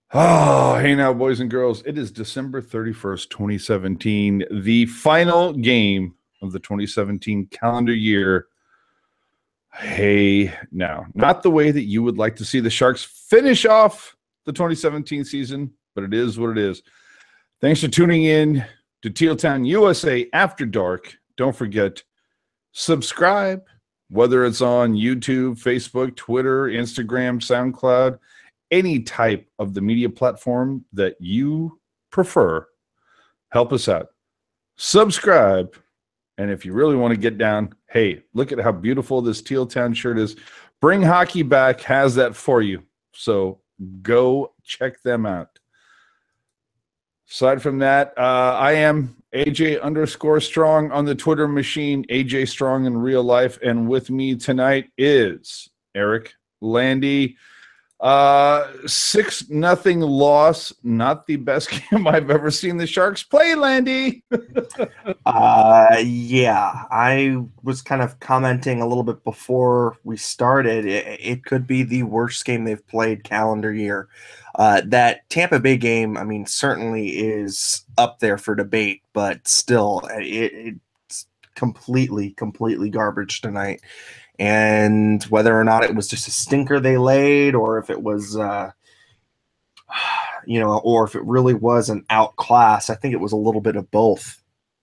Oh, hey now, boys and girls. It is December 31st, 2017, the final game of the 2017 calendar year. Hey now, not the way that you would like to see the Sharks finish off the 2017 season, but it is what it is. Thanks for tuning in to Teal Town USA After Dark. Don't forget, subscribe, whether it's on YouTube, Facebook, Twitter, Instagram, SoundCloud, any type of the media platform that you prefer. Help us out. Subscribe. And if you really want to get down, hey, look at how beautiful this Teal Town shirt is. Bring Hockey Back has that for you. So go check them out. Aside from that, I am AJ_Strong on the Twitter machine, AJ Strong in real life. And with me tonight is Eric Landy. 6-0 loss. Not the best game I've ever seen the Sharks play, Landy. Yeah, I was kind of commenting a little bit before we started. It could be the worst game they've played calendar year. That Tampa Bay game, I mean, certainly is up there for debate, but still, it's completely garbage tonight. And whether or not it was just a stinker they laid, or if it was, or if it really was an outclass, I think it was a little bit of both.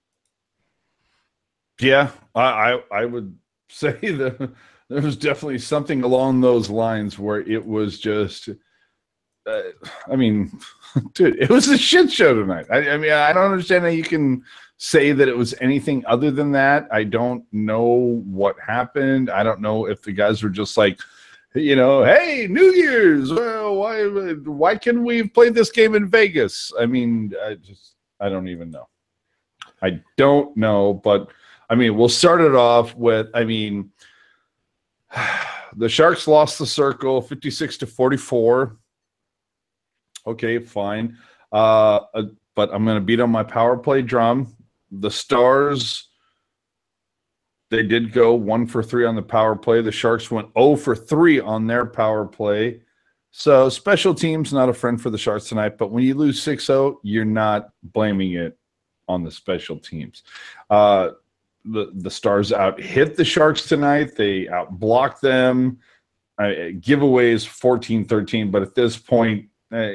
Yeah, I would say that there was definitely something along those lines where it was just, I mean, dude, it was a shit show tonight. I mean, I don't understand how you can say that it was anything other than that. I don't know what happened. I don't know if the guys were just like, hey, New Year's. Well, why couldn't we play this game in Vegas? I mean, I don't even know. I don't know, but I mean, we'll start it off with, the Sharks lost the circle 56-44. Okay, fine. But I'm going to beat on my power play drum. The Stars, they did go 1 for 3 on the power play. The Sharks went 0 for 3 on their power play. So special teams, not a friend for the Sharks tonight. But when you lose 6-0, you're not blaming it on the special teams. The Stars out hit the Sharks tonight. They out blocked them. Giveaways 14-13. But at this point,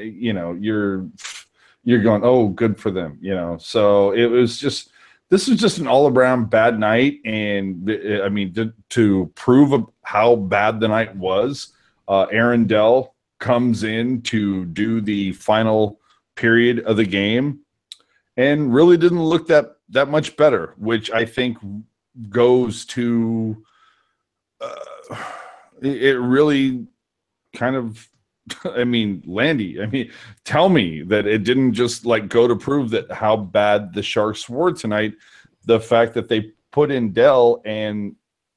you're going, oh, good for them, So it was just, this was just an all-around bad night, and I mean, to prove how bad the night was, Aaron Dell comes in to do the final period of the game, and really didn't look that much better, which I think goes to it really kind of. I mean, Landy, tell me that it didn't just go to prove that how bad the Sharks were tonight. The fact that they put in Dell and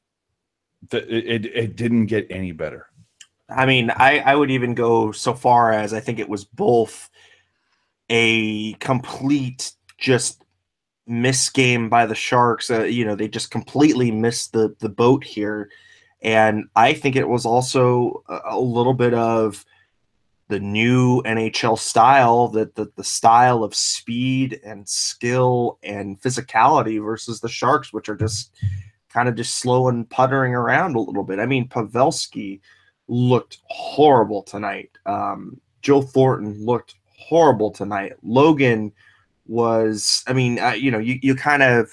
it didn't get any better. I mean, I would even go so far as I think it was both a complete just miss game by the Sharks. They just completely missed the boat here. And I think it was also a little bit of the new NHL style, that the style of speed and skill and physicality versus the Sharks, which are just kind of just slow and puttering around a little bit. I mean, Pavelski looked horrible tonight. Joe Thornton looked horrible tonight. Logan was, you kind of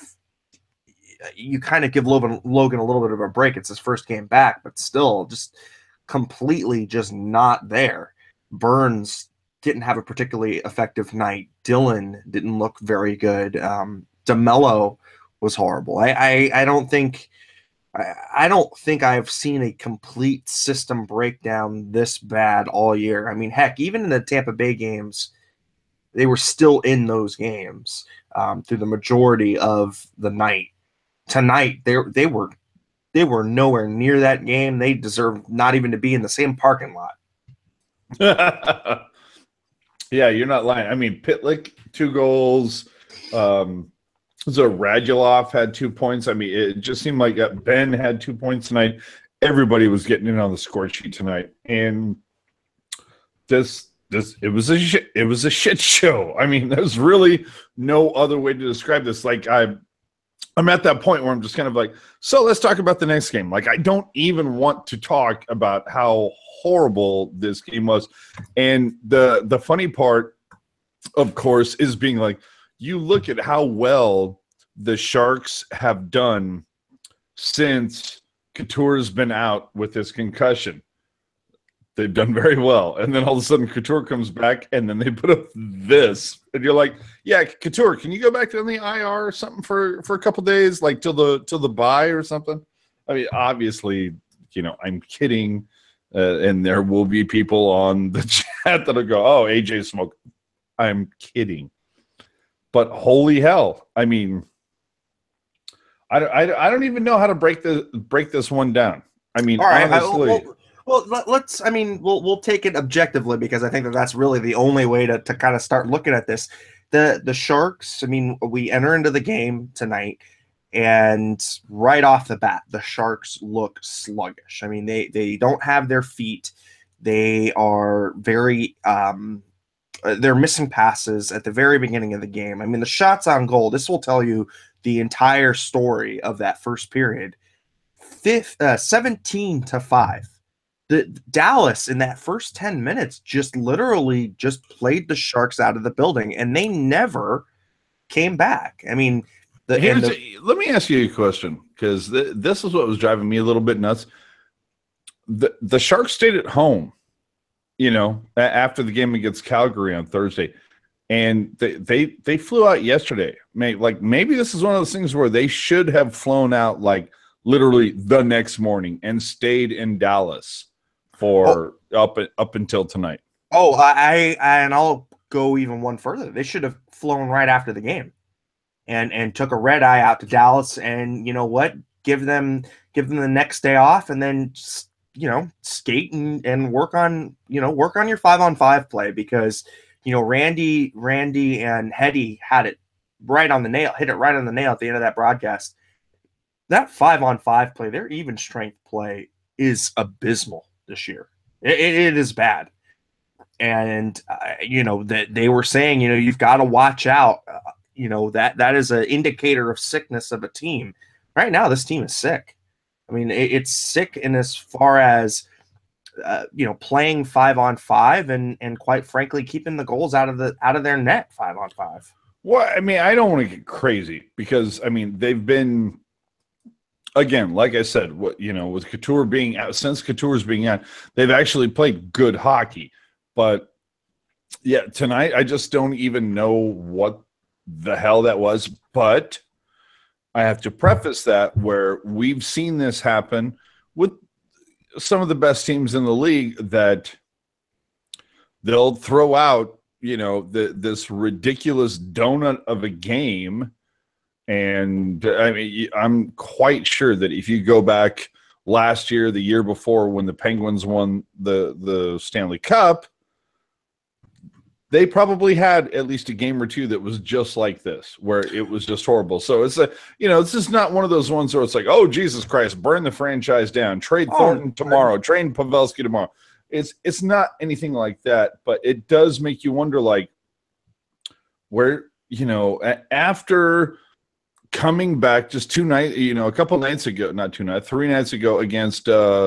give Logan a little bit of a break. It's his first game back, but still just completely just not there. Burns didn't have a particularly effective night. Dylan didn't look very good. DeMello was horrible. I don't think I've seen a complete system breakdown this bad all year. I mean, heck, even in the Tampa Bay games, they were still in those games through the majority of the night. Tonight, they were nowhere near that game. They deserve not even to be in the same parking lot. Yeah, you're not lying. I mean, Pitlick, 2 goals. So Radulov had 2 points. I mean, it just seemed like Ben had 2 points tonight. Everybody was getting in on the score sheet tonight. And this it was a shit show. I mean, there's really no other way to describe this. Like I'm at that point where I'm just kind of like, so let's talk about the next game. Like I don't even want to talk about how horrible this game was. And the funny part, of course, is being like, you look at how well the Sharks have done since Couture's been out with his concussion. They've done very well. And then all of a sudden Couture comes back and then they put up this. And you're like, yeah, Couture, can you go back to the IR or something for a couple days, like till the bye or something? I mean, obviously, I'm kidding. And there will be people on the chat that'll go, oh, AJ Smoke. I'm kidding. But holy hell. I mean, I don't even know how to break this one down. I mean, all right, honestly. We'll take it objectively because I think that's really the only way to kind of start looking at this. The Sharks, I mean, we enter into the game tonight, and right off the bat, the Sharks look sluggish. I mean, they don't have their feet. They are very they're missing passes at the very beginning of the game. I mean, the shots on goal, this will tell you the entire story of that first period. 17-5. The Dallas in that first 10 minutes just literally just played the Sharks out of the building, and they never came back. I mean, let me ask you a question, because this is what was driving me a little bit nuts. The Sharks stayed at home, after the game against Calgary on Thursday, and they flew out yesterday. Maybe this is one of those things where they should have flown out like literally the next morning and stayed in Dallas for up until tonight. And I'll go even one further. They should have flown right after the game and took a red eye out to Dallas, and you know what? Give them the next day off, and then skate and work on your 5-on-5 play, because Randy and Hetty hit it right on the nail at the end of that broadcast. That 5-on-5 play, their even strength play is abysmal this year. It is bad. And, that they were saying, you've got to watch out. That is an indicator of sickness of a team. Right now, this team is sick. I mean, it's sick in as far as, playing 5-on-5 and quite frankly, keeping the goals out of their net 5-on-5. Well, I mean, I don't want to get crazy because, I mean, they've been, again, like I said, with Couture being out, since Couture's being out, they've actually played good hockey. But yeah, tonight I just don't even know what the hell that was. But I have to preface that where we've seen this happen with some of the best teams in the league, that they'll throw out, this ridiculous donut of a game. And I mean, I'm quite sure that if you go back last year, the year before, when the Penguins won the Stanley Cup, they probably had at least a game or two that was just like this, where it was just horrible. So it's this is not one of those ones where it's like, oh, Jesus Christ, burn the franchise down, trade Thornton tomorrow, trade Pavelski tomorrow. It's not anything like that, but it does make you wonder, like, where, after coming back just 2 nights, a couple nights ago, not 2 nights, 3 nights ago against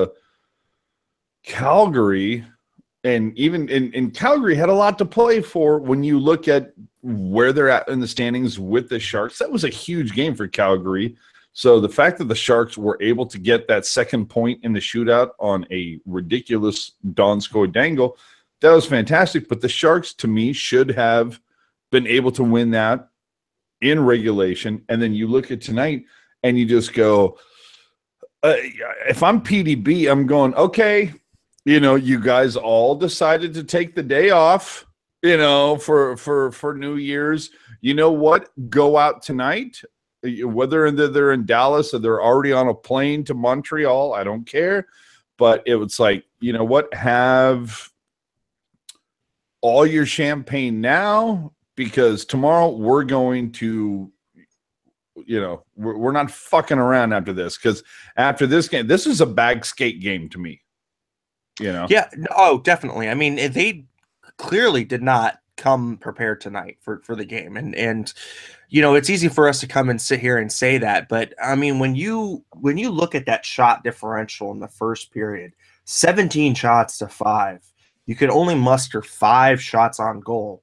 Calgary. And even in Calgary had a lot to play for when you look at where they're at in the standings with the Sharks. That was a huge game for Calgary. So the fact that the Sharks were able to get that second point in the shootout on a ridiculous Donskoy dangle, that was fantastic. But the Sharks, to me, should have been able to win that in regulation. And then you look at tonight and you just go, if I'm PDB, I'm going, okay, you guys all decided to take the day off, for New Year's. You know what? Go out tonight, whether they're in Dallas or they're already on a plane to Montreal. I don't care. But it was like, you know what? Have all your champagne now, because tomorrow we're going to, we're not fucking around after this. Because after this game, this is a bag skate game to me. Yeah. Oh, definitely. I mean, they clearly did not come prepared tonight for the game. And you know, it's easy for us to come and sit here and say that, but I mean, when you look at that shot differential in the first period, 17 shots to 5, you could only muster 5 shots on goal.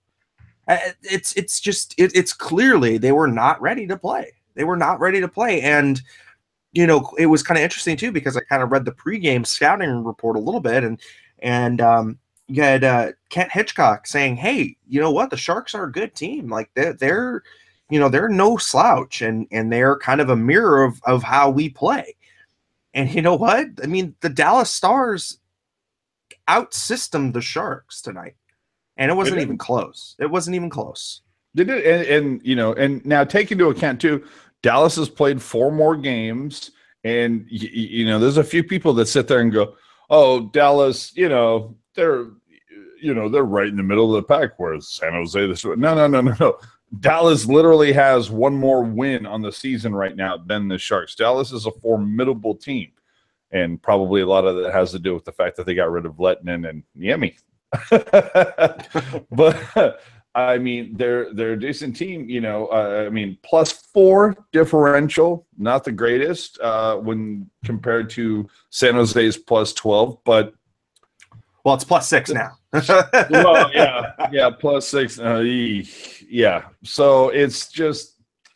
It's clearly they were not ready to play. They were not ready to play. And you know, it was kind of interesting too, because I kind of read the pregame scouting report a little bit, and you had Kent Hitchcock saying, "Hey, you know what? The Sharks are a good team. Like they're you know, they're no slouch, and they're kind of a mirror of how we play." And you know what? I mean, the Dallas Stars outsystemed the Sharks tonight, and it wasn't even close. It wasn't even close. They did, and you know, and now take into account too, Dallas has played 4 more games, and you know, there's a few people that sit there and go, "Oh, Dallas, you know, they're right in the middle of the pack, whereas San Jose this." No. Dallas literally has 1 more win on the season right now than the Sharks. Dallas is a formidable team, and probably a lot of that has to do with the fact that they got rid of Lettinen and Niemi. But I mean, they're a decent team. You know, I mean, +4 differential, not the greatest when compared to San Jose's +12, but well, it's +6 now. well, yeah, +6. Yeah, so it's just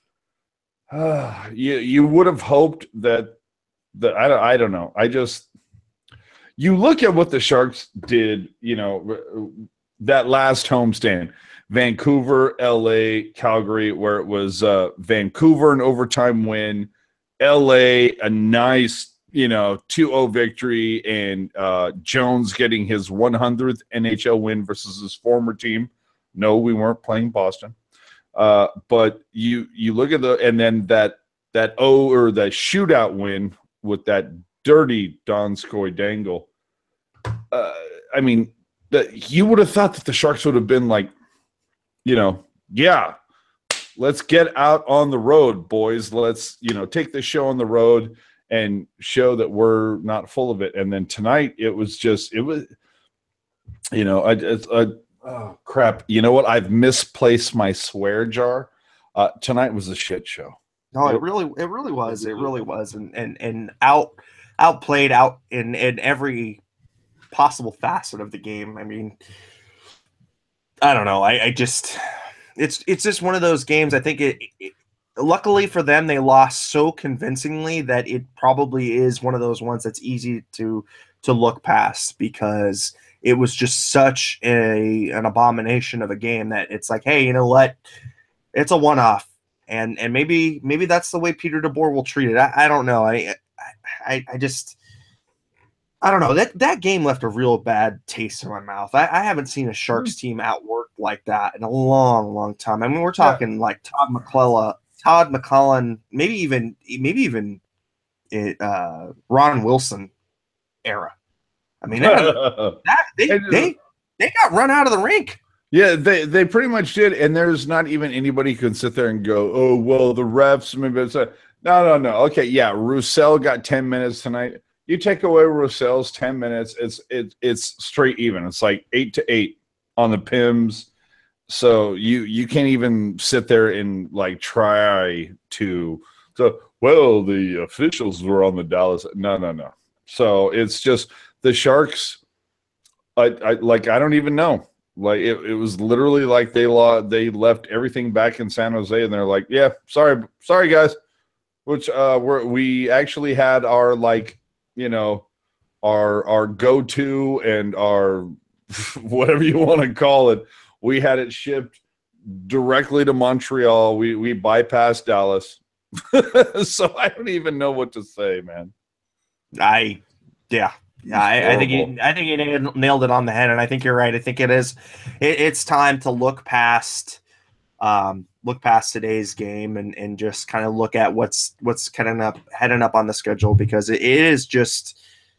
you would have hoped that I don't know. You look at what the Sharks did. You know, that last homestand, Vancouver, LA, Calgary, where it was Vancouver an overtime win, LA a nice 2-0 victory, and Jones getting his 100th NHL win versus his former team. No, we weren't playing Boston. But you look at and then that shootout win with that dirty Donskoy dangle. I mean, you would have thought that the Sharks would have been like, yeah, let's get out on the road, boys. Let's, take this show on the road and show that we're not full of it. And then tonight oh crap. You know what? I've misplaced my swear jar. Tonight was a shit show. No, it really was. It really was. And outplayed out in every possible facet of the game. I mean, I don't know. It's just one of those games. I think luckily for them, they lost so convincingly that it probably is one of those ones that's easy to look past, because it was just such an abomination of a game that it's like, hey, you know what? It's a one-off, and maybe that's the way Peter DeBoer will treat it. I don't know. I don't know. That game left a real bad taste in my mouth. I haven't seen a Sharks team outworked like that in a long, long time. I mean, we're talking like Todd McClellan, maybe even Ron Wilson era. I mean, they got run out of the rink. Yeah, they pretty much did, and there's not even anybody who can sit there and go, oh, well, the refs. Maybe it's no. Okay, yeah, Roussel got 10 minutes tonight. You take away Roussel's 10 minutes, it's straight even. It's like 8-8 on the Pims. So you can't even sit there and like try to. So well, the officials were on the Dallas. No. So it's just the Sharks. I don't even know. Like it was literally like they left everything back in San Jose, and they're like, yeah, sorry guys. Which we actually had our our go-to and our whatever you want to call it. We had it shipped directly to Montreal. We bypassed Dallas. So I don't even know what to say, man. I think you nailed it on the head, and I think you're right. I think it's time to look past today's game and just kind of look at what's heading up on the schedule, because it is just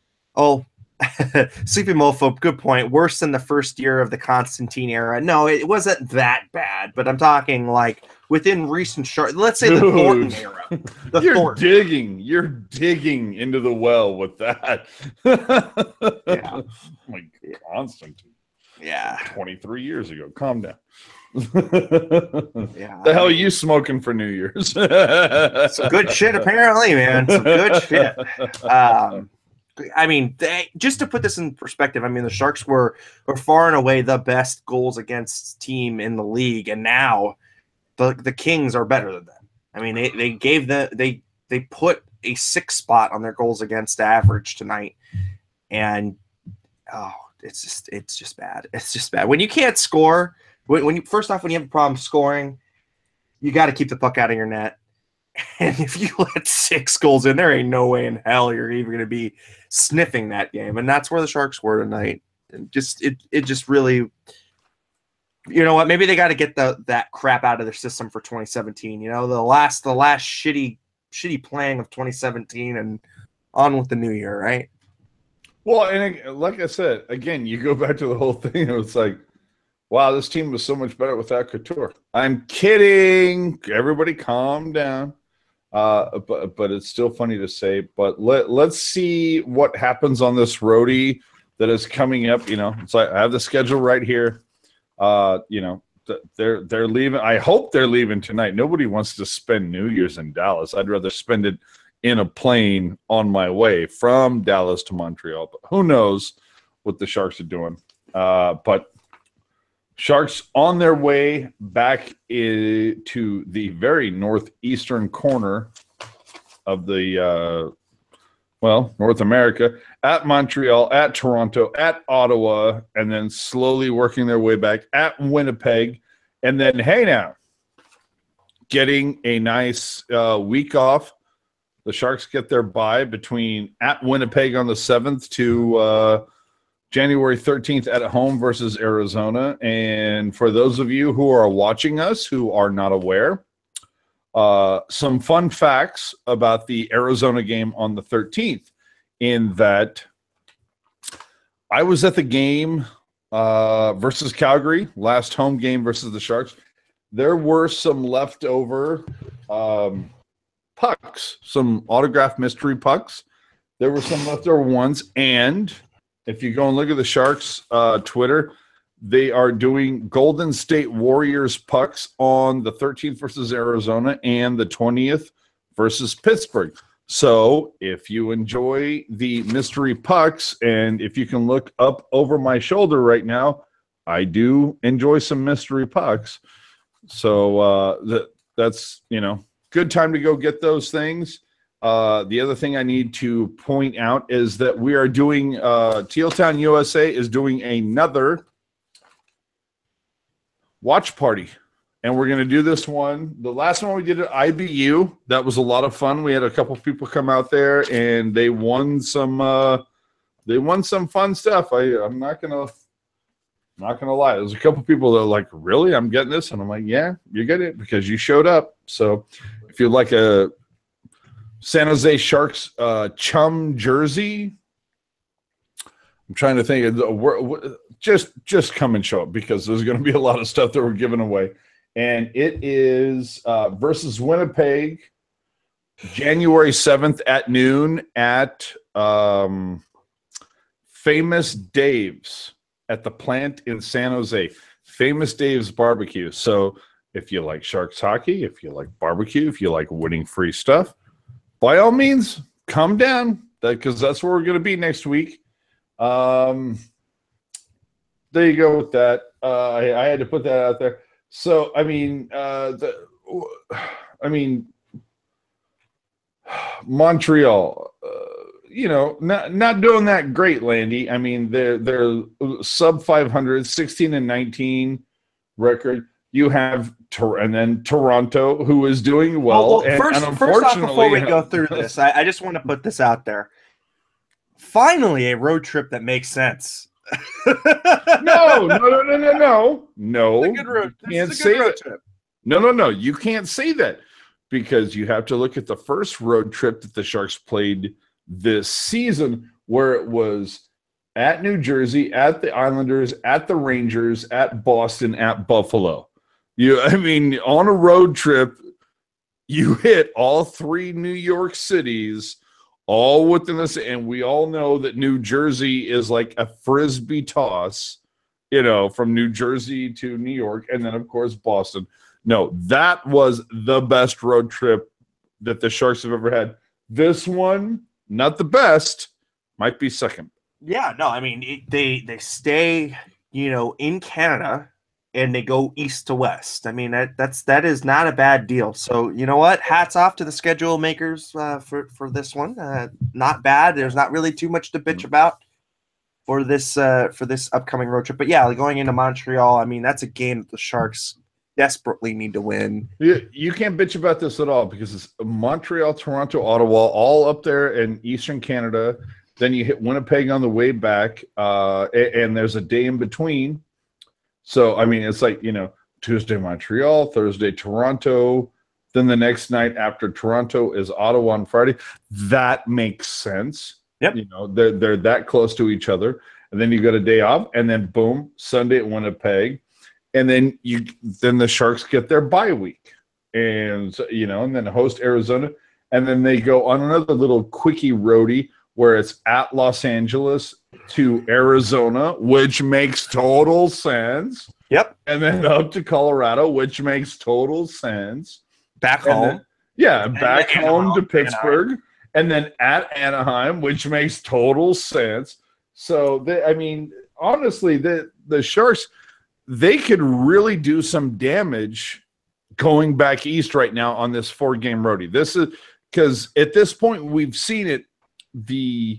Sleepy Mofo, good point. Worse than the first year of the Constantine era. No, it wasn't that bad, but I'm talking like within recent let's say the Thornton era. You're digging into the well with that. Yeah. Like Constantine. Yeah. 23 years ago. Calm down. Yeah. The hell are you smoking for New Year's? Some good shit, apparently, man. Some good shit. I mean, just to put this in perspective, I mean, the Sharks were far and away the best goals against team in the league, and now the Kings are better than them. I mean, they put a 6 spot on their goals against average tonight, and it's just bad. It's just bad when you can't score. When you have a problem scoring, you got to keep the puck out of your net. And if you let 6 goals in, there ain't no way in hell you're even going to be sniffing that game. And that's where the Sharks were tonight. And it just really, you know what? Maybe they got to get that crap out of their system for 2017. You know, the last shitty playing of 2017 and on with the new year, right? Well, and like I said, again, you go back to the whole thing. It's like, wow, this team was so much better without Couture. I'm kidding. Everybody calm down. But it's still funny to say. But let's see what happens on this roadie that is coming up. You know, it's like I have the schedule right here. You know, they're leaving. I hope they're leaving tonight. Nobody wants to spend New Year's in Dallas. I'd rather spend it in a plane on my way from Dallas to Montreal. But who knows what the Sharks are doing? But Sharks on their way back to the very northeastern corner of the, North America, at Montreal, at Toronto, at Ottawa, and then slowly working their way back at Winnipeg. And then, hey now, getting a nice week off. The Sharks get their bye between at Winnipeg on the 7th to January 13th at home versus Arizona. And for those of you who are watching us who are not aware, some fun facts about the Arizona game on the 13th, in that I was at the game versus Calgary, last home game versus the Sharks. There were some leftover pucks, some autographed mystery pucks. There were some leftover ones, and if you go and look at the Sharks Twitter, they are doing Golden State Warriors pucks on the 13th versus Arizona and the 20th versus Pittsburgh. So if you enjoy the mystery pucks, and if you can look up over my shoulder right now, I do enjoy some mystery pucks. So that's, you know, good time to go get those things. The other thing I need to point out is that we are doing Tealtown USA is doing another watch party, and we're going to do this one. The last one we did at IBU, that was a lot of fun. We had a couple people come out there, and they won some fun stuff. I'm not gonna lie. There's a couple people that are like, really, I'm getting this, and I'm like, yeah, you're getting it because you showed up. So if you'd like a San Jose Sharks chum jersey, I'm trying to think of just come and show up, because there's going to be a lot of stuff that we're giving away. And it is versus Winnipeg, January 7th at noon at Famous Dave's at the plant in San Jose. Famous Dave's Barbecue. So if you like Sharks hockey, if you like barbecue, if you like winning free stuff, by all means, come down, because that's where we're going to be next week. There you go with that. I had to put that out there. So, Montreal, not doing that great, Landy. I mean, they're sub 500, 16-19 record. You have and then Toronto, who is doing well. First off, before we go through this, I just want to put this out there. Finally, a road trip that makes sense. No. It's a good road. Can't say that. No. You can't say that, because you have to look at the first road trip that the Sharks played this season, where it was at New Jersey, at the Islanders, at the Rangers, at Boston, at Buffalo. On a road trip, you hit all 3 New York cities, all within this, and we all know that New Jersey is like a frisbee toss from New Jersey to New York, and then of course Boston. No, that was the best road trip that the Sharks have ever had. This one, not the best, might be second. Yeah, no, I mean they stay, in Canada and they go east to west. I mean that is not a bad deal. So you know what? Hats off to the schedule makers for this one. Not bad. There's not really too much to bitch about for this upcoming road trip. But yeah, going into Montreal, I mean that's a game that the Sharks desperately need to win. You can't bitch about this at all because it's Montreal, Toronto, Ottawa, all up there in Eastern Canada. Then you hit Winnipeg on the way back, and there's a day in between. So, I mean, it's like, Tuesday, Montreal, Thursday, Toronto. Then the next night after Toronto is Ottawa on Friday. That makes sense. Yep. They're that close to each other. And then you got a day off, and then boom, Sunday at Winnipeg. And then the Sharks get their bye week. And, and then host Arizona. And then they go on another little quickie roadie where it's at Los Angeles to Arizona, which makes total sense. Yep. And then up to Colorado, which makes total sense. Back home. Back home to Pittsburgh. Anaheim. And then at Anaheim, which makes total sense. So, honestly, the Sharks, they could really do some damage going back east right now on this 4-game roadie. This is because at this point, we've seen it. The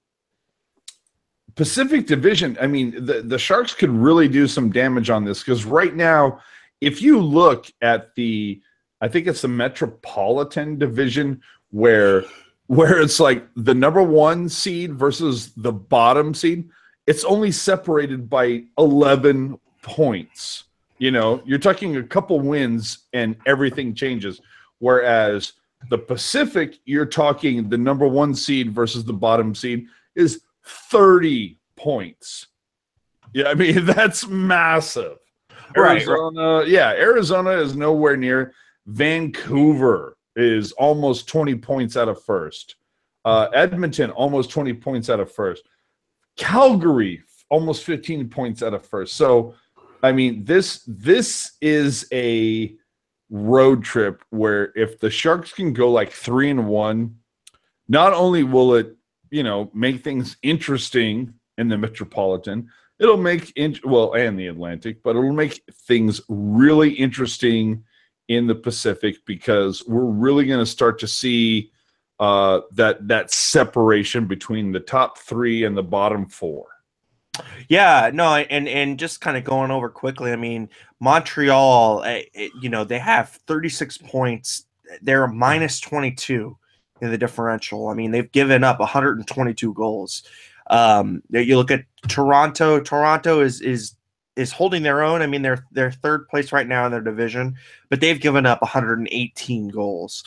Pacific Division, I mean, the Sharks could really do some damage on this because right now, if you look at I think it's the Metropolitan Division where it's like the number 1 seed versus the bottom seed, it's only separated by 11 points. You're talking a couple wins and everything changes, whereas the Pacific, you're talking the number 1 seed versus the bottom seed is 30 points. Yeah, I mean, that's massive. Arizona, right. Yeah, Arizona is nowhere near. Vancouver is almost 20 points out of first. Edmonton, almost 20 points out of first. Calgary, almost 15 points out of first. So, I mean, this is a road trip where if the Sharks can go like 3-1, not only will it make things interesting in the Metropolitan, it'll make and the Atlantic, but it'll make things really interesting in the Pacific because we're really going to start to see that separation between the top 3 and the bottom 4. Yeah, no, and just kind of going over quickly, I mean, Montreal, they have 36 points. They're minus 22 in the differential. I mean, they've given up 122 goals. You look at Toronto. Toronto is holding their own. I mean, they're third place right now in their division, but they've given up 118 goals.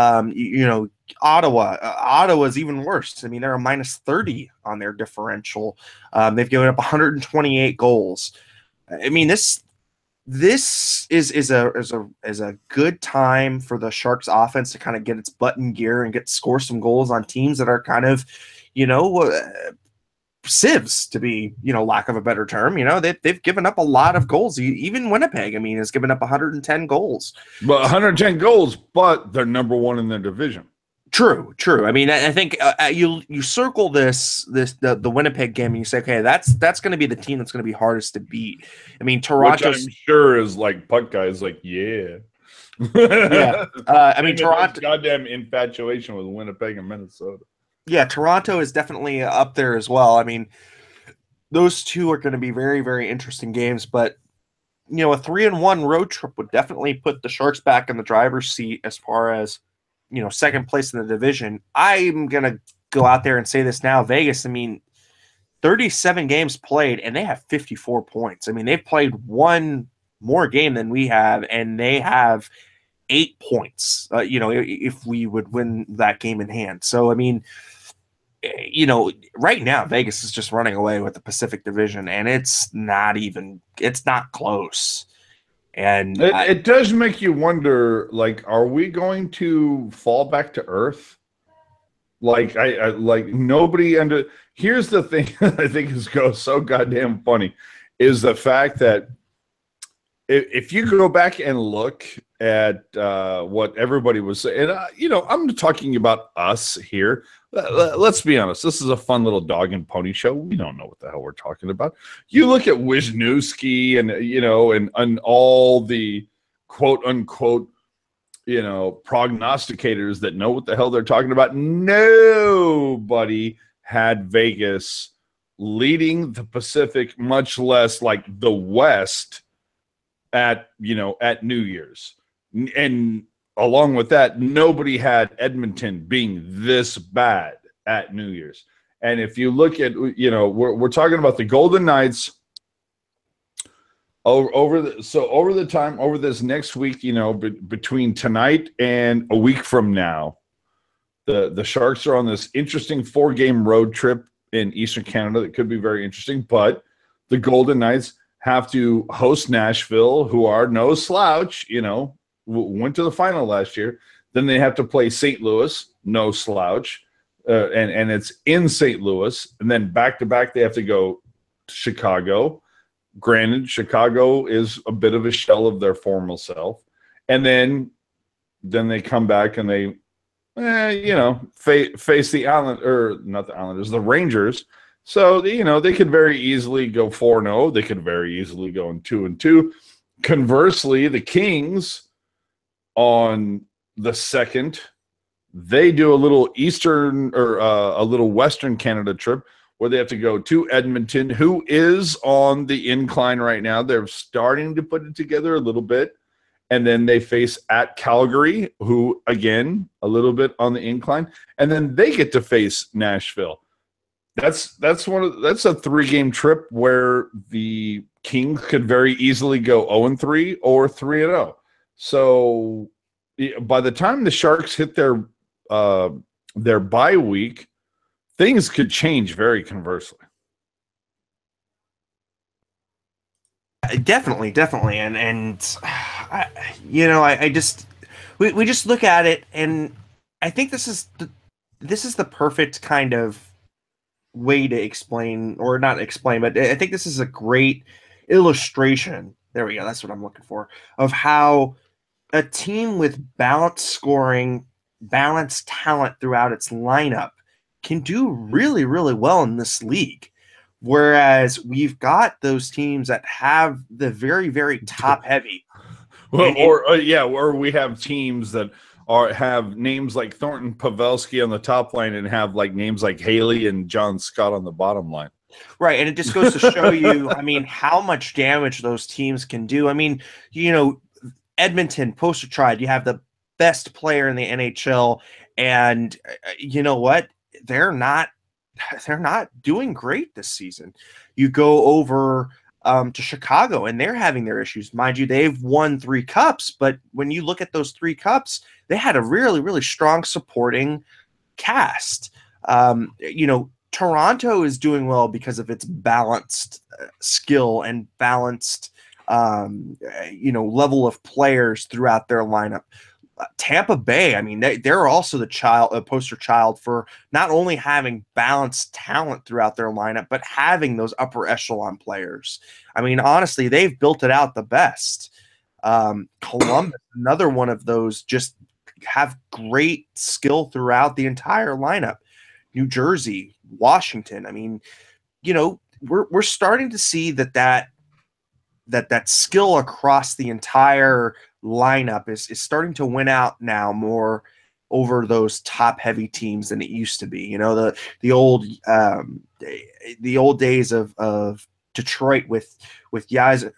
Ottawa is even worse. I mean, they're a minus 30 on their differential. They've given up 128 goals. I mean, this is a good time for the Sharks offense to kind of get its butt in gear and score some goals on teams that are kind of, sieves, to be, lack of a better term. They've given up a lot of goals. Even Winnipeg, I mean, has given up 110 goals. But 110 goals, but they're number 1 in their division. True. I mean, I think you circle the Winnipeg game and you say, okay, that's going to be the team that's going to be hardest to beat. I mean, Toronto, I'm sure is like puck guys, like yeah. I mean, Toronto, goddamn infatuation with Winnipeg and Minnesota. Yeah, Toronto is definitely up there as well. I mean, those two are going to be very, very interesting games. But a 3-1 road trip would definitely put the Sharks back in the driver's seat as far as second place in the division. I'm going to go out there and say this now. Vegas, I mean, 37 games played, and they have 54 points. I mean, they've played one more game than we have, and they have 8 points, if we would win that game in hand. So, I mean, right now, Vegas is just running away with the Pacific Division, and it's not close. And it does make you wonder, like, are we going to fall back to earth? Like, I like nobody under. Here's the thing I think is so goddamn funny is the fact that if you go back and look at what everybody was saying, and I'm talking about us here. Let's be honest. This is a fun little dog and pony show. We don't know what the hell we're talking about. You look at Wisniewski and all the quote unquote prognosticators that know what the hell they're talking about. Nobody had Vegas leading the Pacific, much less like the West at New Year's. And along with that, nobody had Edmonton being this bad at New Year's. And if you look at, we're talking about the Golden Knights over this next week, between tonight and a week from now, the Sharks are on this interesting 4-game road trip in Eastern Canada that could be very interesting. But the Golden Knights have to host Nashville, who are no slouch, went to the final last year. Then they have to play St. Louis, no slouch, and it's in St. Louis. And then back-to-back, they have to go to Chicago. Granted, Chicago is a bit of a shell of their former self. And then they come back and they, face the not the Islanders, the Rangers. So, they could very easily go 4-0. They could very easily go 2-2. Conversely, the Kings on the 2nd, they do a little Eastern or a little Western Canada trip where they have to go to Edmonton, who is on the incline right now. They're starting to put it together a little bit. And then they face at Calgary, who, again, a little bit on the incline. And then they get to face Nashville. That's a 3-game trip where the Kings could very easily go 0-3 or 3-0. So by the time the Sharks hit their bye week, things could change very conversely. Definitely, and I just we just look at it, and I think this is the perfect kind of way to explain, or not explain, but I think this is a great illustration. There we go. That's what I'm looking for, of how a team with balanced scoring, balanced talent throughout its lineup can do really, really well in this league. Whereas we've got those teams that have the very, very top heavy. Or we have teams that have names like Thornton Pavelski on the top line and have like names like Haley and John Scott on the bottom line. Right, and it just goes to show you, how much damage those teams can do. Edmonton, poster child, you have the best player in the NHL, and you know what? They're not doing great this season. You go over to Chicago, and they're having their issues. Mind you, they've won 3 cups, but when you look at those 3 cups, they had a really, really strong supporting cast. Toronto is doing well because of its balanced skill and balanced, level of players throughout their lineup. Tampa Bay, they're also the poster child for not only having balanced talent throughout their lineup, but having those upper echelon players. Honestly, they've built it out the best. Columbus, another one of those, just have great skill throughout the entire lineup. New Jersey, Washington. We're starting to see that skill across the entire lineup is starting to win out now more over those top heavy teams than it used to be. The old days of Detroit with Steve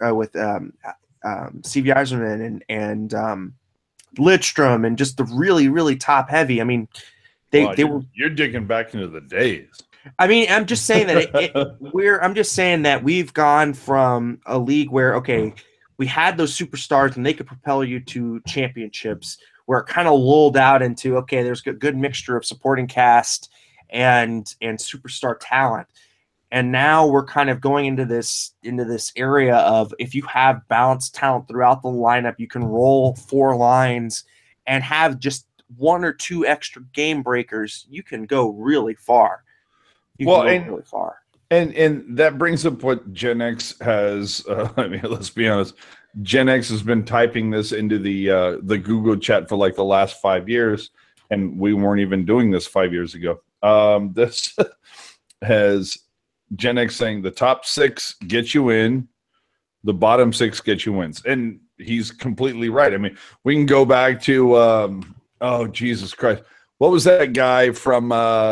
Yzerman and Lidstrom, and just the really, really top heavy. You're digging back into the days. I'm just saying that I'm just saying that we've gone from a league where, okay, we had those superstars and they could propel you to championships, where it kind of lulled out into, okay, there's a good mixture of supporting cast and superstar talent. And now we're kind of going into this area of, if you have balanced talent throughout the lineup, you can roll 4 lines and have just 1 or 2 extra game breakers. You can go really far. Really far. And that brings up what Gen X has. I mean, let's be honest. Gen X has been typing this into the Google chat for like the last 5 years, and we weren't even doing this 5 years ago. This has Gen X saying the top 6 get you in, the bottom 6 get you wins, and he's completely right. I mean, we can go back to oh Jesus Christ, what was that guy from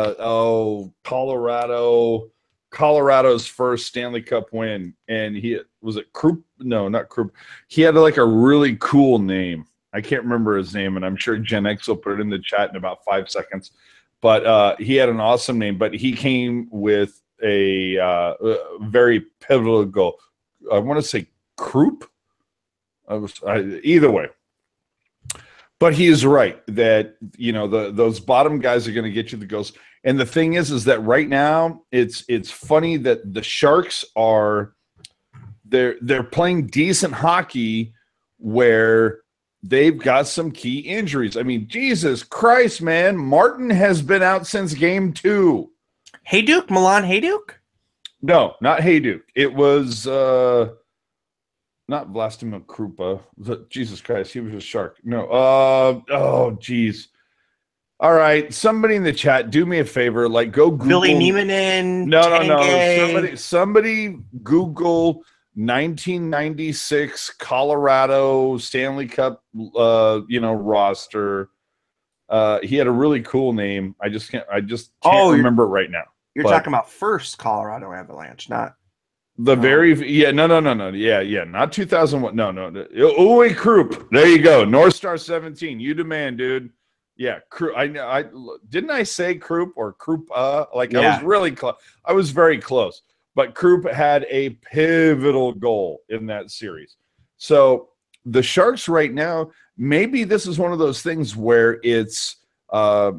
Colorado's first Stanley Cup win, and he was it Krupp? No, not Krupp. He had like a really cool name. I can't remember his name, and I'm sure Gen X will put it in the chat in about 5 seconds. But he had an awesome name. But he came with a very pivotal goal. I want to say Krupp. Either way. But he is right that those bottom guys are going to get you the goals. And the thing is that right now it's funny that the Sharks are they're playing decent hockey where they've got some key injuries. I mean, Jesus Christ, man, Martin has been out since game 2. Hayduk, Milan Hayduk? No, not Hayduk. It was not Vlastimil Krupa. Jesus Christ, he was a Shark. No. Oh, geez. All right, somebody in the chat, do me a favor. Like, go Google. Billy Niemanen. No. Somebody Google 1996 Colorado Stanley Cup, roster. He had a really cool name. I just can't remember it right now. You're talking about first Colorado Avalanche, not the no. Yeah, not 2001. No. Uwe Krupp. There you go. North Star 17. You demand, dude. Yeah, Krupp. I didn't I say Krupp or Krupp? I was really close. I was very close. But Krupp had a pivotal goal in that series. So the Sharks right now, maybe this is one of those things where it's I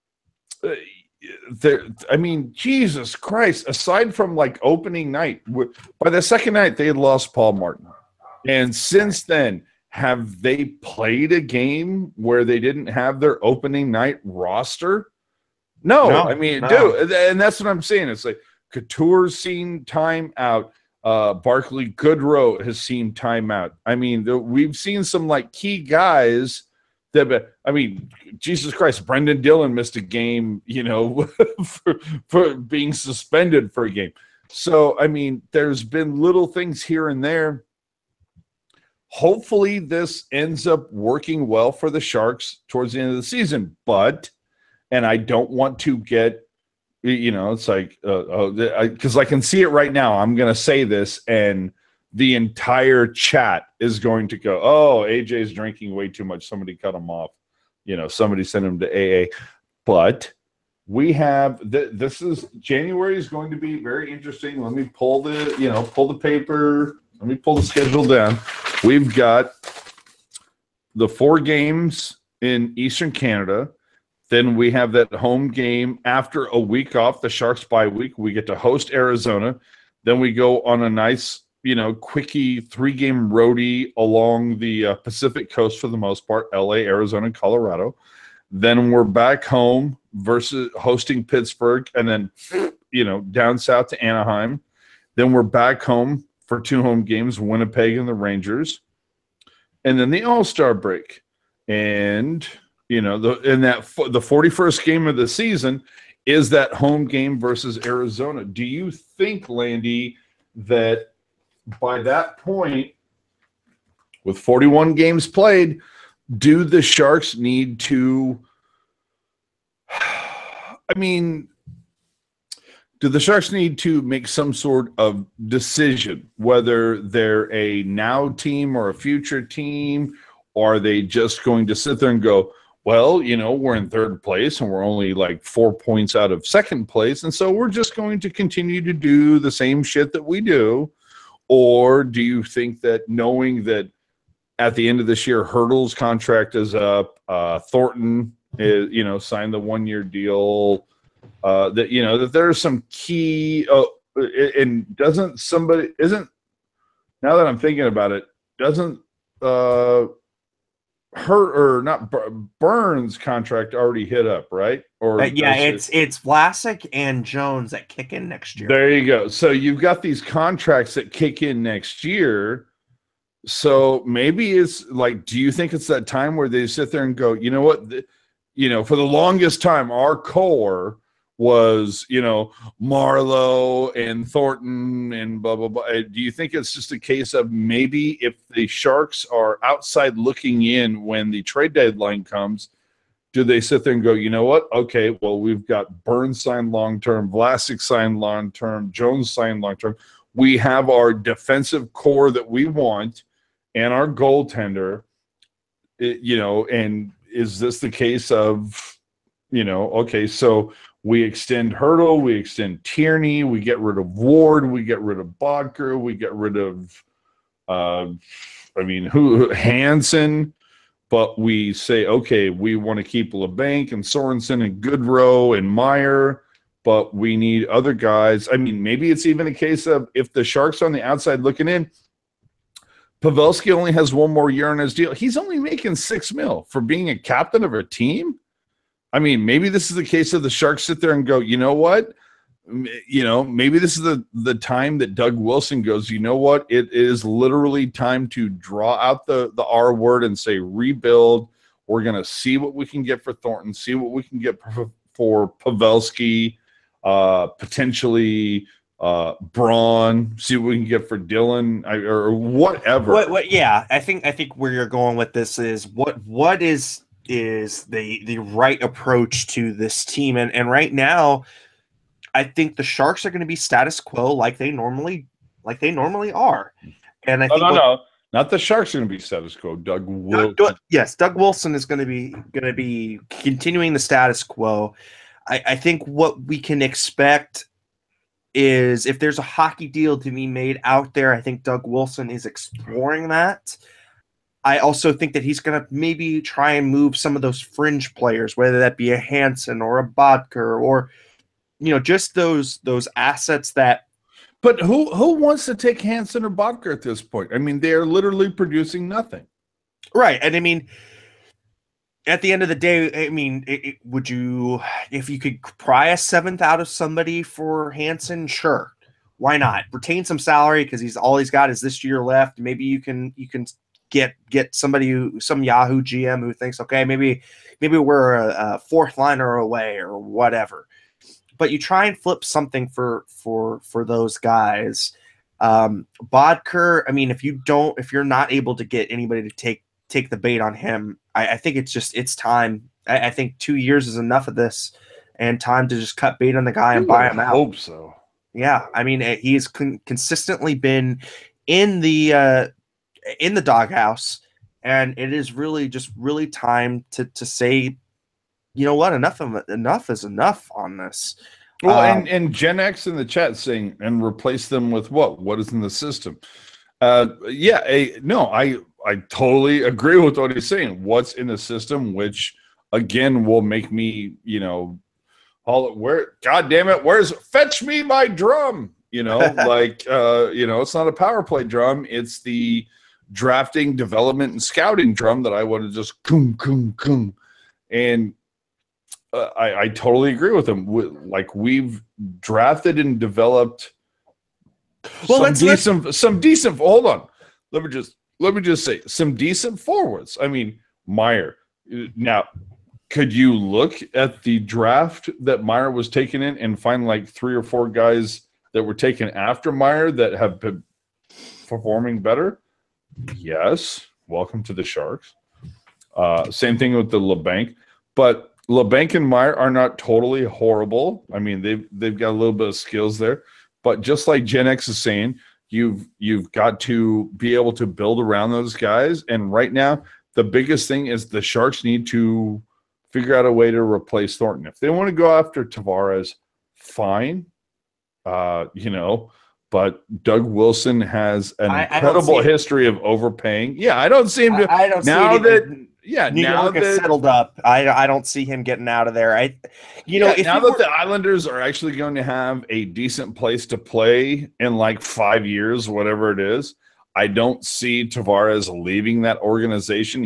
mean, Jesus Christ, aside from like opening night, by the second night they had lost Paul Martin. And since then, have they played a game where they didn't have their opening night roster? No. I mean, dude, and that's what I'm saying. It's like Couture's seen time out. Barclay Goodrow has seen time out. I mean, we've seen some like key guys that, I mean, Jesus Christ, Brendan Dillon missed a game, for being suspended for a game. So, I mean, there's been little things here and there. Hopefully this ends up working well for the Sharks towards the end of the season. And I don't want to get, it's like, because I can see it right now. I'm going to say this, and the entire chat is going to go, oh, AJ's drinking way too much. Somebody cut him off. Somebody sent him to AA. But we have, this is, January is going to be very interesting. Let me pull the paper. Let me pull the schedule down. We've got the 4 games in Eastern Canada. Then we have that home game after a week off, the Sharks bye week. We get to host Arizona. Then we go on a nice, quickie 3-game roadie along the Pacific coast for the most part, LA, Arizona, Colorado. Then we're back home versus hosting Pittsburgh, and then, down south to Anaheim. Then we're back home for 2 home games, Winnipeg and the Rangers. And then the All-Star break. And the 41st game of the season is that home game versus Arizona. Do you think, Landy, that by that point, with 41 games played, do the Sharks need to do the Sharks need to make some sort of decision, whether they're a now team or a future team, or are they just going to sit there and go, well, we're in 3rd place and we're only like 4 points out of 2nd place, and so we're just going to continue to do the same shit that we do? Or do you think that, knowing that at the end of this year, Hurdle's contract is up, Thornton is, signed the 1-year deal, that there's some key, and now that I'm thinking about it, doesn't Hurt or not Burns contract already hit up, right? Or Yeah, it's Vlasic and Jones that kick in next year. There you go. So you've got these contracts that kick in next year. So maybe it's like, do you think it's that time where they sit there and go, you know what, for the longest time, our core was, Marlowe and Thornton and blah, blah, blah. Do you think it's just a case of maybe if the Sharks are outside looking in when the trade deadline comes, do they sit there and go, you know what? Okay, well, we've got Burns signed long-term, Vlasic signed long-term, Jones signed long-term. We have our defensive core that we want and our goaltender, and is this the case of, okay, so we extend Hertl, we extend Tierney, we get rid of Ward, we get rid of Bodker, we get rid of, Hansen, but we say, okay, we want to keep LeBanc and Sorensen and Goodrow and Meyer, but we need other guys. I mean, maybe it's even a case of if the Sharks are on the outside looking in, Pavelski only has one more year on his deal. He's only making $6 million for being a captain of a team. I mean, maybe this is the case of the Sharks sit there and go, you know what? Maybe this is the time that Doug Wilson goes, you know what? It is literally time to draw out the R word and say rebuild. We're going to see what we can get for Thornton, see what we can get for Pavelski, potentially Braun, see what we can get for Dylan or whatever. Yeah, I think where you're going with this is what is the right approach to this team, and right now, I think the Sharks are going to be status quo like they normally are, and I think not the Sharks are going to be status quo. Doug Wilson is going to be continuing the status quo. I think what we can expect is if there's a hockey deal to be made out there, I think Doug Wilson is exploring that. I also think that he's going to maybe try and move some of those fringe players, whether that be a Hansen or a Bodker or, just those assets that. But who wants to take Hansen or Bodker at this point? I mean, they're literally producing nothing. Right. And I mean, at the end of the day, I mean, would you, if you could pry a seventh out of somebody for Hansen, sure, why not? Retain some salary because all he's got is this year left. Maybe you can get somebody some Yahoo GM who thinks, okay, maybe we're a fourth liner away or whatever. But you try and flip something for those guys. Bodker, I mean, if you're not able to get anybody to take the bait on him, I think it's time. I think 2 years is enough of this, and time to just cut bait on the guy and buy him out. I hope so. Yeah, I mean, he's consistently been in the doghouse, and it is really time to say, you know what, enough is enough on this. Well, and Gen X in the chat saying, and replace them with what? What is in the system? I totally agree with what he's saying. What's in the system, which again will make me, God damn it, fetch me my drum? It's not a power play drum. It's the drafting, development, and scouting drum that I want to just coom, coom, coom. And I totally agree with him. We've drafted and developed some decent. Hold on. Let me just say some decent forwards. I mean, Meyer. Now, could you look at the draft that Meyer was taken in and find like 3 or 4 guys that were taken after Meyer that have been performing better? Yes. Welcome to the Sharks. Same thing with the LeBanc, but LeBanc and Meyer are not totally horrible. I mean, they've got a little bit of skills there, but just like Gen X is saying, you've got to be able to build around those guys. And right now, the biggest thing is the Sharks need to figure out a way to replace Thornton. If they want to go after Tavares, fine, but Doug Wilson has an incredible history of overpaying. Yeah, I don't see him to I don't now see that. Yeah, New now York is settled up. I don't see him getting out of there. Now that the Islanders are actually going to have a decent place to play in like 5 years, whatever it is, I don't see Tavares leaving that organization.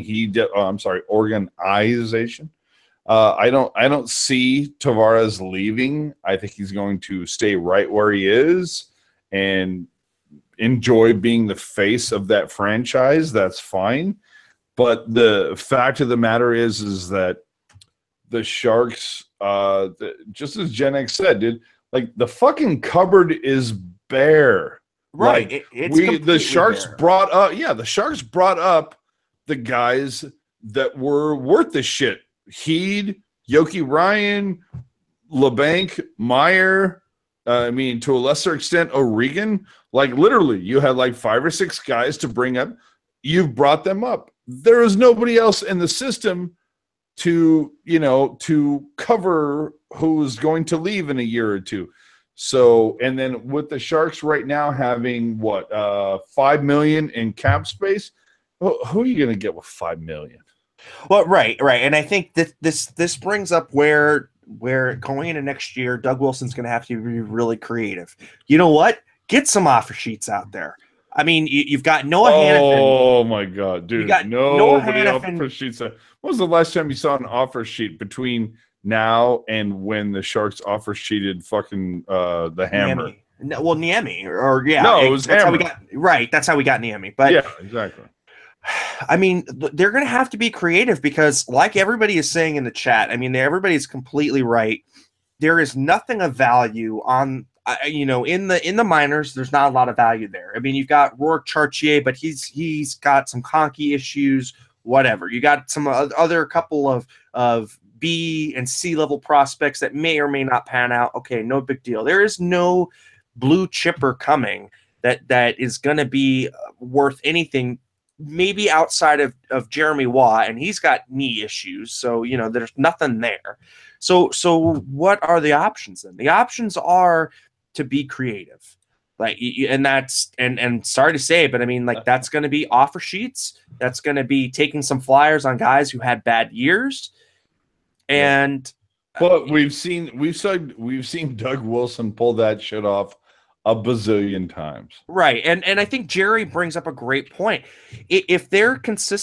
Organization. I don't see Tavares leaving. I think he's going to stay right where he is and enjoy being the face of that franchise. That's fine. But the fact of the matter is that the Sharks, just as Gen X said, dude, like the fucking cupboard is bare. Right. Like, the Sharks bare. The Sharks brought up the guys that were worth the shit. Heed, Yoki Ryan, LeBanc, Meyer, to a lesser extent, O'Regan. Like, literally, you had like 5 or 6 guys to bring up. You've brought them up. There is nobody else in the system to cover who's going to leave in a year or two. So, and then with the Sharks right now having $5 million in cap space, who are you going to get with $5 million? Well, right, and I think that this brings up where going into next year, Doug Wilson's going to have to be really creative. You know what? Get some offer sheets out there. I mean, you've got Noah Hannafin. Oh my God, dude! You got nobody offer sheets. When was the last time you saw an offer sheet between now and when the Sharks offer sheeted fucking the Hammer? Niemi, it was that's Hammer. That's how we got Niemi. But yeah, exactly. I mean, they're going to have to be creative because, like everybody is saying in the chat, I mean, everybody's completely right. There is nothing of value on, in the minors. There's not a lot of value there. I mean, you've got Rourke Chartier, but he's got some conky issues. Whatever. You got some other couple of B and C level prospects that may or may not pan out. Okay, no big deal. There is no blue chipper coming that is going to be worth anything. Maybe outside of Jeremy Waugh, and he's got knee issues, so there's nothing there. So what are the options then? The options are to be creative, and that's and sorry to say, but I mean, like, that's going to be offer sheets. That's going to be taking some flyers on guys who had bad years, and but we've seen Doug Wilson pull that shit off a bazillion times. Right. And I think Jerry brings up a great point. If they're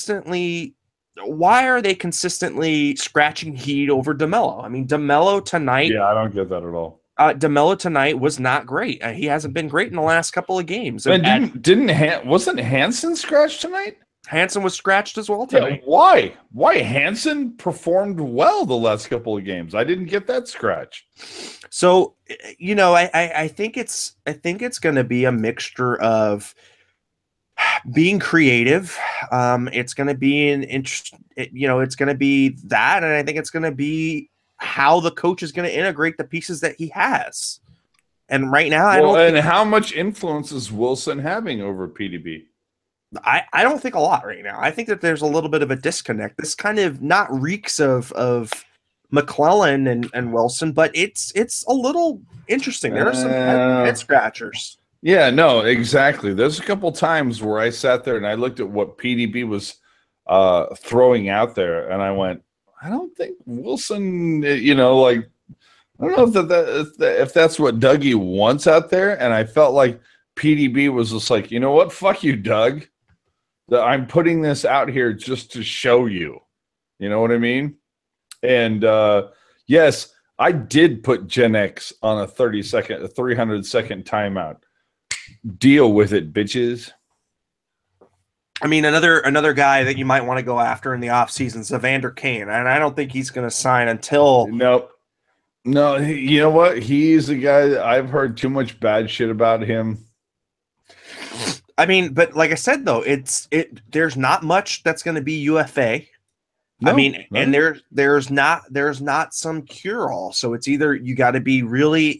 why are they consistently scratching Heed over DeMello? I mean, DeMello tonight. Yeah, I don't get that at all. DeMello tonight was not great. He hasn't been great in the last couple of games. And wasn't Hansen scratched tonight? Hansen was scratched as well tonight. Yeah, why? Why Hansen performed well the last couple of games? I didn't get that scratch. So, I think it's going to be a mixture of being creative. It's going to be it's going to be that, and I think it's going to be how the coach is going to integrate the pieces that he has. And right now, how much influence is Wilson having over PDB? I don't think a lot right now. I think that there's a little bit of a disconnect. This kind of not reeks of McClellan and Wilson, but it's a little interesting. There are some head scratchers. Yeah, no, exactly. There's a couple times where I sat there and I looked at what PDB was throwing out there, and I went, I don't think Wilson, I don't know if that's what Dougie wants out there, and I felt like PDB was just like, you know what, fuck you, Doug. I'm putting this out here just to show you. You know what I mean? And yes, I did put Gen X on a 300-second timeout. Deal with it, bitches. I mean, another guy that you might want to go after in the offseason is Evander Kane, and I don't think he's going to sign until. Nope. No, you know what? He's a guy I've heard too much bad shit about him. I mean, but like I said, though, there's not much that's going to be UFA. No, I mean, no. And there's not some cure all. So it's either you got to be really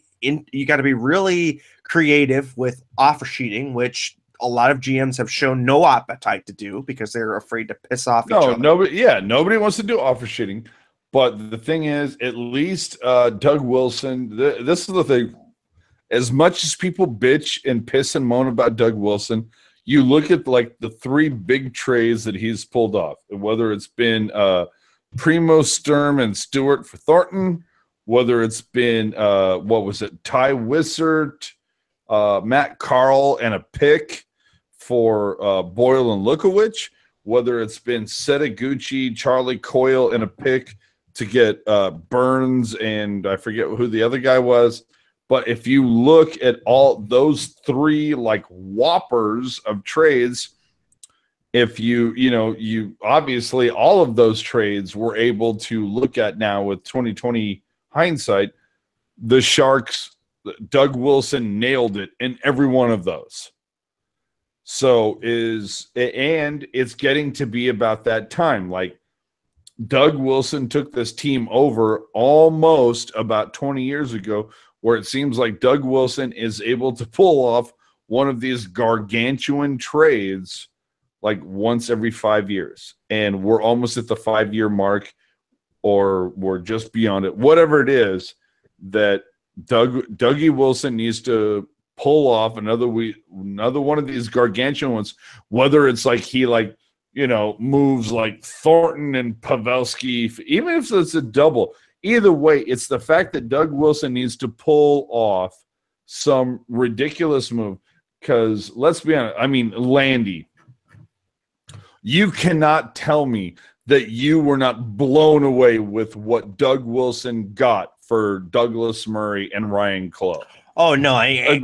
creative with offer sheeting, which a lot of GMs have shown no appetite to do because they're afraid to piss off each other. Nobody wants to do offer sheeting. But the thing is, at least Doug Wilson, this is the thing. As much as people bitch and piss and moan about Doug Wilson, you look at like the 3 big trades that he's pulled off, whether it's been Primo, Sturm, and Stewart for Thornton, whether it's been Ty Wissert, Matt Carl, and a pick for Boyle and Lukowich, whether it's been Setaguchi, Charlie Coyle in a pick to get Burns, and I forget who the other guy was. But if you look at all those three like whoppers of trades, if you obviously all of those trades we're able to look at now with 2020 hindsight, the Sharks, Doug Wilson nailed it in every one of those. So it's getting to be about that time. Like Doug Wilson took this team over almost about 20 years ago, where it seems like Doug Wilson is able to pull off one of these gargantuan trades like once every 5 years. And we're almost at the 5-year mark, or we're just beyond it. Whatever it is that Dougie Wilson needs to pull off another one of these gargantuan ones, whether it's like he moves like Thornton and Pavelski, even if it's a double. Either way, it's the fact that Doug Wilson needs to pull off some ridiculous move. Because let's be honest, I mean, Landy, you cannot tell me that you were not blown away with what Doug Wilson got for Douglas Murray and Ryan Clough. Oh, no.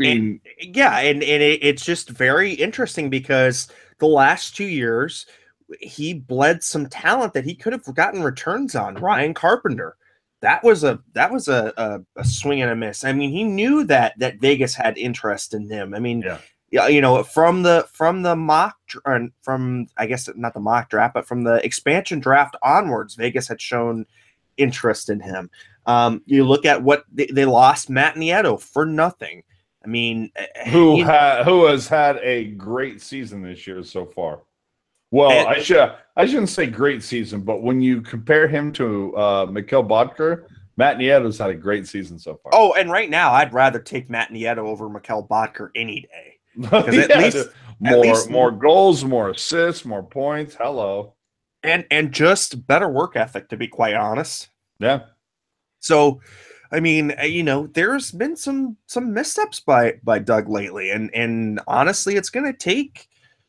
It's just very interesting because the last 2 years, he bled some talent that he could have gotten returns on. Ryan Carpenter. That was a swing and a miss. I mean, he knew that Vegas had interest in him. I mean, from the mock, from I guess not the mock draft, but from the expansion draft onwards, Vegas had shown interest in him. You look at what they lost Matt Nieto for nothing. I mean, who has had a great season this year so far. Well, I shouldn't say great season, but when you compare him to Mikhail Bodker, Matt Nieto's had a great season so far. Oh, and right now, I'd rather take Matt Nieto over Mikhail Bodker any day. Because at least more goals, more assists, more points. Hello, and just better work ethic, to be quite honest. Yeah. So, I mean, there's been some missteps by Doug lately, and honestly, it's going to take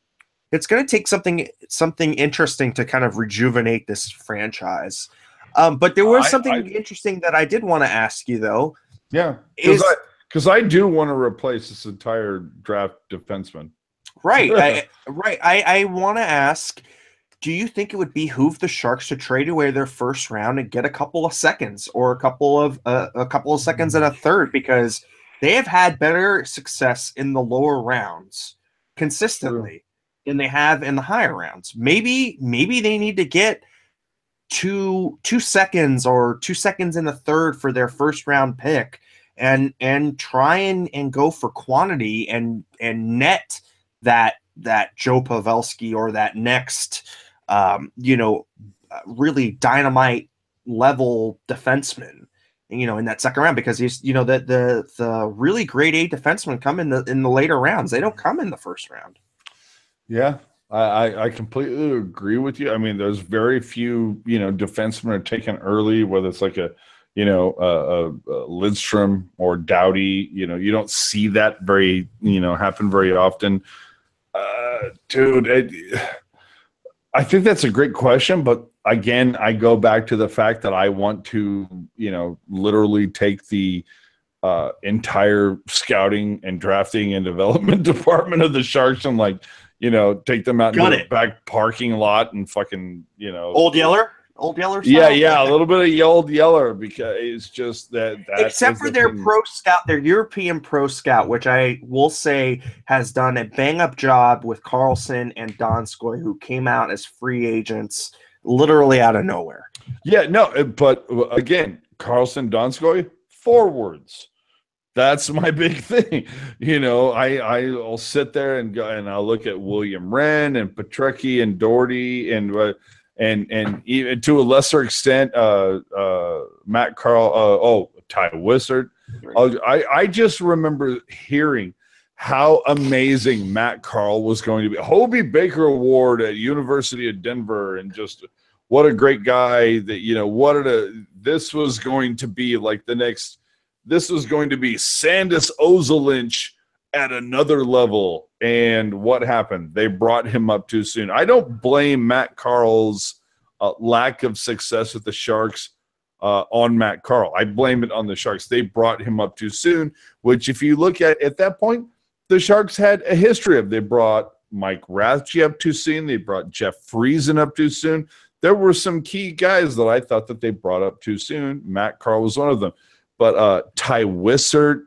something interesting to kind of rejuvenate this franchise. But there was something interesting that I did want to ask you, though. Yeah, because I do want to replace this entire draft defenseman. Right. I want to ask, do you think it would behoove the Sharks to trade away their first round and get a couple of seconds, or a couple of seconds and a third, because they have had better success in the lower rounds consistently than they have in the higher rounds? Maybe they need to get two seconds or 2 seconds and a third for their first round pick, and try and go for quantity and net that Joe Pavelski or that next really dynamite level defenseman, in that second round, because he's the really grade A defensemen come in the later rounds. They don't come in the first round. Yeah, I completely agree with you. I mean, there's very few, defensemen are taken early, whether it's like a Lidstrom or Doughty. You don't see that happen very often. Dude, I think that's a great question, but again, I go back to the fact that I want to, literally take the entire scouting and drafting and development department of the Sharks and take them out into the back parking lot and fucking, Old Yeller style? Yeah, a little bit of Old Yeller, because it's just that except for their pro scout, their European pro scout, which I will say has done a bang-up job with Carlson and Donskoy, who came out as free agents literally out of nowhere. Yeah, no, but again, Carlson, Donskoy, forwards. That's my big thing. I'll sit there and go, and I'll look at William Wren and Petrecki and Doherty and even to a lesser extent, Matt Carl. Ty Wissert. I just remember hearing how amazing Matt Carl was going to be. Hobey Baker Award at University of Denver, and just what a great guy that this was going to be like the next. This was going to be Sandis Ozolinsh at another level, And what happened? They brought him up too soon. I don't blame Matt Carl's lack of success with the Sharks on Matt Carl. I blame it on the Sharks. They brought him up too soon, which if you look at that point, the Sharks had a history of. They brought Mike Rathje up too soon. They brought Jeff Friesen up too soon. There were some key guys that I thought that they brought up too soon. Matt Carl was one of them. But Ty Wissert,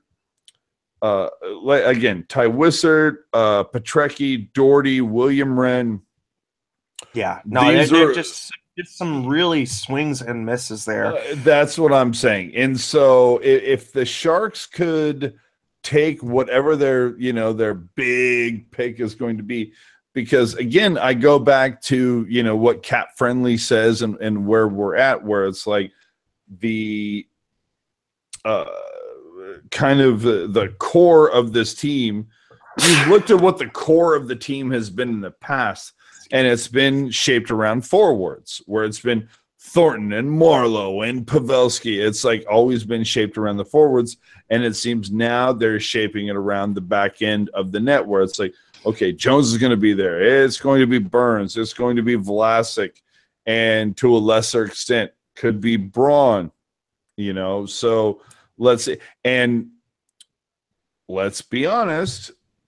again, Ty Wissert, Petrecki, Doherty, William Wren. Yeah, no, they're just some really swings and misses there. That's what I'm saying. And so if the Sharks could take whatever their big pick is going to be, because again, I go back to, what Cap Friendly says and where we're at, where it's like the kind of the core of this team. You've looked at what the core of the team has been in the past, and it's been shaped around forwards, where it's been Thornton and Marlowe and Pavelski. It's like always been shaped around the forwards, and it seems now they're shaping it around the back end of the net, where it's like, okay, Jones is going to be there. It's going to be Burns. It's going to be Vlasic, and to a lesser extent, could be Braun. So let's see. And let's be honest,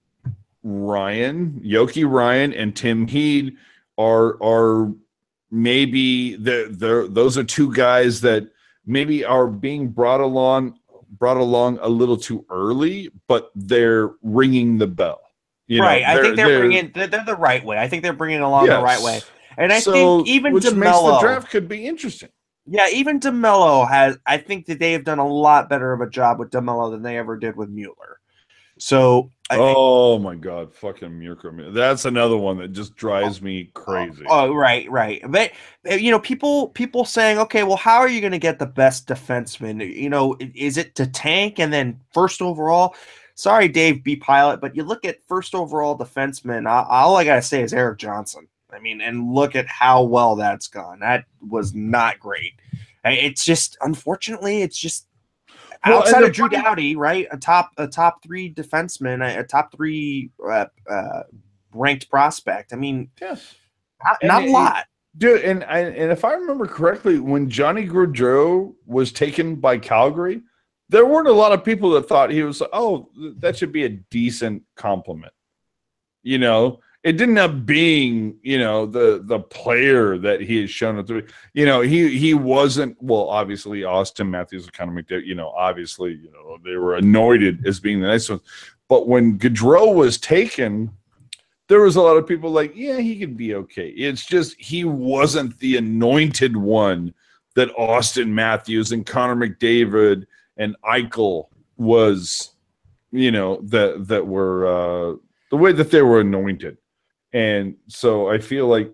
Yoki Ryan and Tim Heed are maybe those are two guys that maybe are being brought along a little too early, but they're ringing the bell. Right. I think they're the right way. I think they're bringing along the right way. And I think even which DeMello, makes the draft could be interesting. Yeah, even DeMello I think that they have done a lot better of a job with DeMello than they ever did with Mueller. So oh my God, fucking Mueller. That's another one that just drives me crazy. Oh, right. But people saying, okay, well, how are you going to get the best defenseman? Is it to tank and then first overall? Sorry, Dave B. Pilot, but you look at first overall defenseman, all I got to say is Erik Johnson. I mean, and look at how well that's gone. That was not great. It's just, unfortunately, outside of Drew Doughty, right? A top three defenseman, a top three ranked prospect. I mean, yes, not a lot. Dude, and if I remember correctly, when Johnny Gaudreau was taken by Calgary, there weren't a lot of people that thought he was, that should be a decent compliment. It didn't end up being, the player that he has shown it to be. He wasn't, well, obviously Austin Matthews and Connor McDavid, obviously, they were anointed as being the nice ones. But when Gaudreau was taken, there was a lot of people like, yeah, he could be okay. It's just he wasn't the anointed one that Austin Matthews and Connor McDavid and Eichel was, that were the way that they were anointed. And so I feel like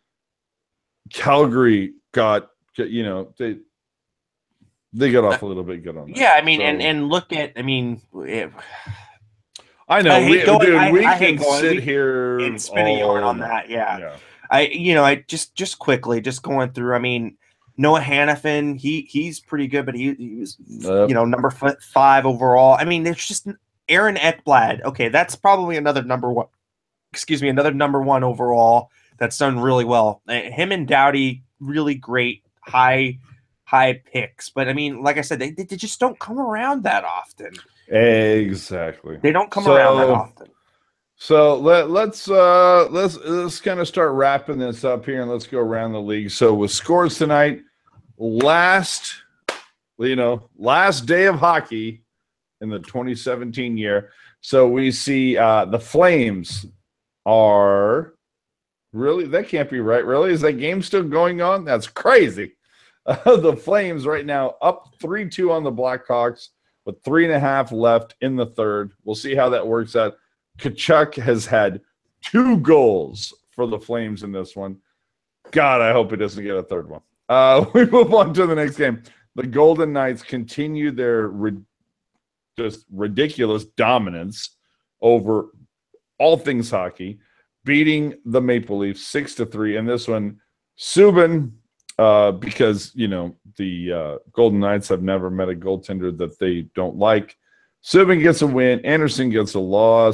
Calgary got, they got off a little bit good on that. Yeah, I mean, and look at, I mean, I know we can sit here and spin a yarn on that. Yeah. I just quickly going through. I mean, Noah Hannafin, he's pretty good, but he was number 5 overall. I mean, there's just Aaron Ekblad. Okay, that's probably another number 1 overall that's done really well. Him and Doughty, really great high picks. But I mean, like I said, they just don't come around that often. Exactly. They don't come around that often. So let's kind of start wrapping this up here, and let's go around the league. So with scores tonight, last day of hockey in the 2017 year. So we see the Flames are really, that can't be right. Really, is that game still going on? That's crazy. The Flames right now up 3-2 on the Blackhawks with 3.5 left in the third. We'll see how that works out. Tkachuk has had 2 goals for the Flames in this one. God, I hope he doesn't get a third one. We move on to the next game. The Golden Knights continue their just ridiculous dominance over all things hockey, beating the Maple Leafs 6-3. In this one, Subban, because the Golden Knights have never met a goaltender that they don't like. Subban gets a win. Anderson gets a loss.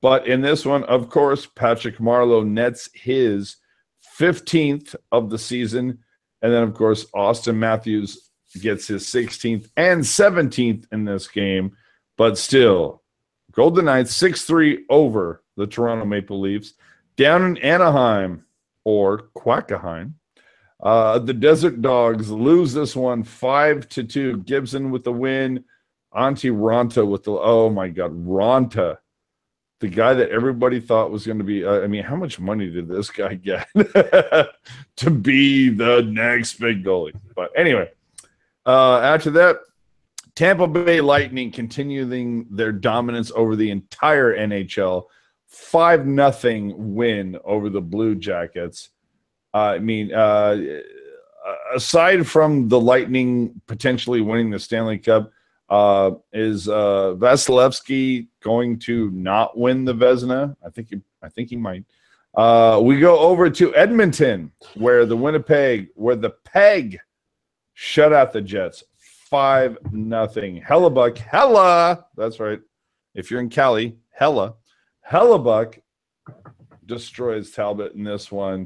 But in this one, of course, Patrick Marleau nets his 15th of the season. And then, of course, Austin Matthews gets his 16th and 17th in this game. But still, Golden Knights 6-3 over the Toronto Maple Leafs. Down in Anaheim, or Quackaheim, the Desert Dogs lose this one 5-2. Gibson with the win. Antti Raanta with the, oh my God, Raanta. The guy that everybody thought was going to be, I mean, how much money did this guy get to be the next big goalie? But anyway, after that, Tampa Bay Lightning continuing their dominance over the entire NHL. 5-0 win over the Blue Jackets. I mean, aside from the Lightning potentially winning the Stanley Cup, is Vasilevsky going to not win the Vezina? I think he might. We go over to Edmonton, where the Peg shut out the Jets 5-0. Hella, that's right. If you're in Cali, Hellebuck destroys Talbot in this one.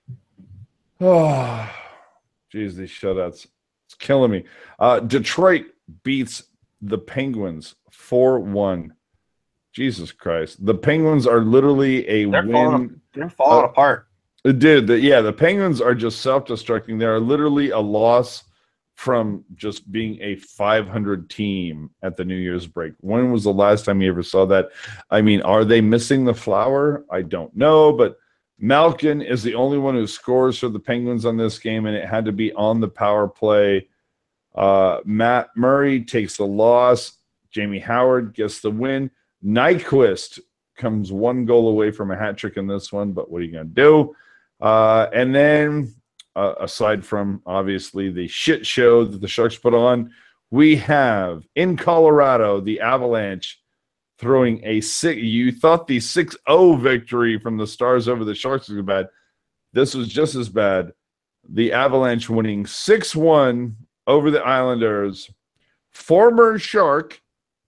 Oh, geez, these shutouts. It's killing me. Detroit beats the Penguins 4-1. Jesus Christ. The Penguins are literally they're falling apart. Dude, the Penguins are just self-destructing. They are literally a loss from just being a 500 team at the New Year's break. When was the last time you ever saw that? I mean, are they missing the flower? I don't know, but Malkin is the only one who scores for the Penguins on this game, and it had to be on the power play. Matt Murray takes the loss. Jamie Howard gets the win. Nyquist comes one goal away from a hat trick in this one, but what are you going to do? And then, aside from obviously the shit show that the Sharks put on, we have in Colorado the Avalanche throwing you thought the 6-0 victory from the Stars over the Sharks was bad. This was just as bad. The Avalanche winning 6-1 over the Islanders. Former Shark.